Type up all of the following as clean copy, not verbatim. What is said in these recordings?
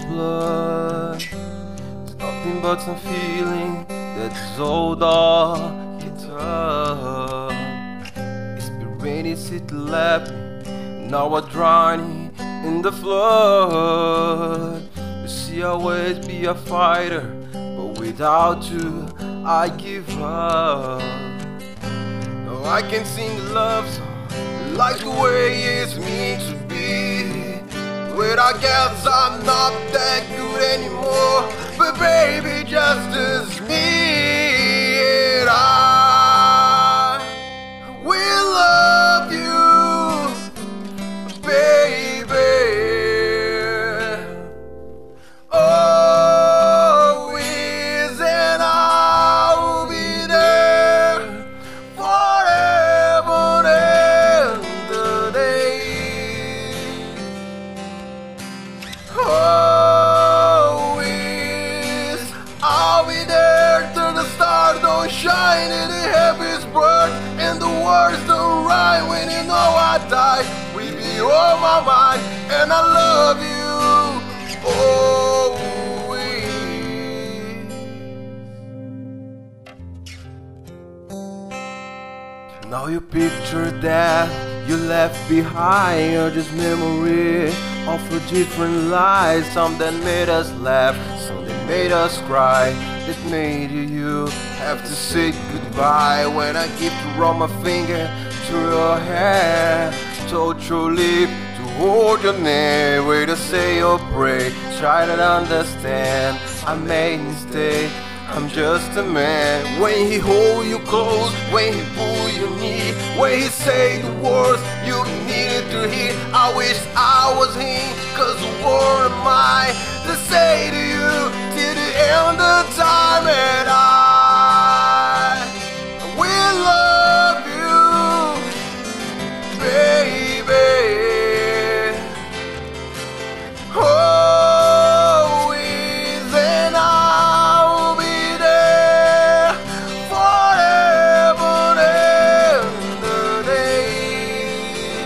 blood. It's nothing but some feeling that's older. It's been rainy city left me, now I'm drowning in the flood. You see, I'll always be a fighter, but without you, I give up. Now I can sing a love song like the way it's meant to be. Without guess I'm not that good anymore, but baby, just as me, and I will love you, baby. Always, and I'll be there forever and the day. Always, I'll be there till the stars don't shine and the heavens burn and the words don't rhyme. When you know I die, we be on my mind, and I love you always. Now you picture that you left behind, or just memory of a different life. Some that made us laugh, some that made us cry, that made you have to say goodbye. When I keep to run my finger through your hair, told your lip to hold your name, way to say your prayer, try to understand. I made mistake, I'm just a man. When he hold you close, when he pull your knee, when he say the words you needed to hear, I wish I was him, cause what am I to say to you till the end of time? And I will love you, baby. Always, and I'll be there forever and the day.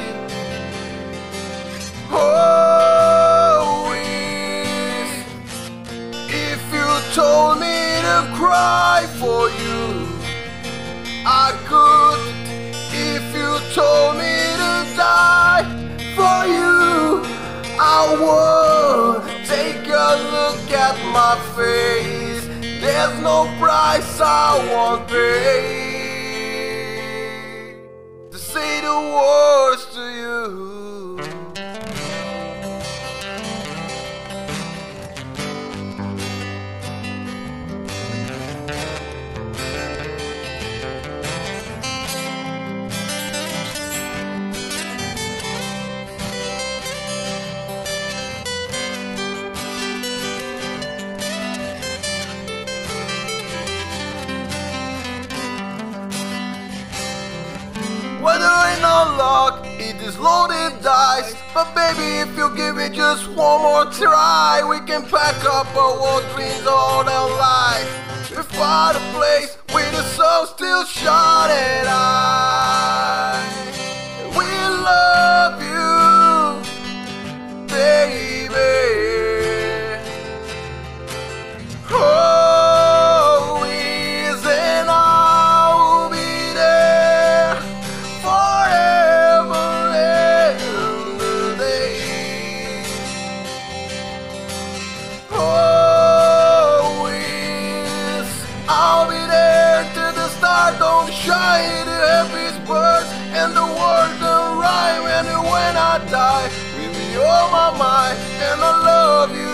Always, if you told me to cry for you, I could. If you told me to die for you, I would. Take a look at my face, there's no price I won't pay to say the words to you. Whether in unlock, it is loaded dice. But baby, if you give it just one more try, we can pack up our old dreams, all our life. We find a place where the sun still shines, and I will love you, baby. Always, and I'll be there forever and the day. Always, I'll be there till the stars don't shine, the heavens burn and the words don't rhyme. And when I die, will be on my mind, and I love you.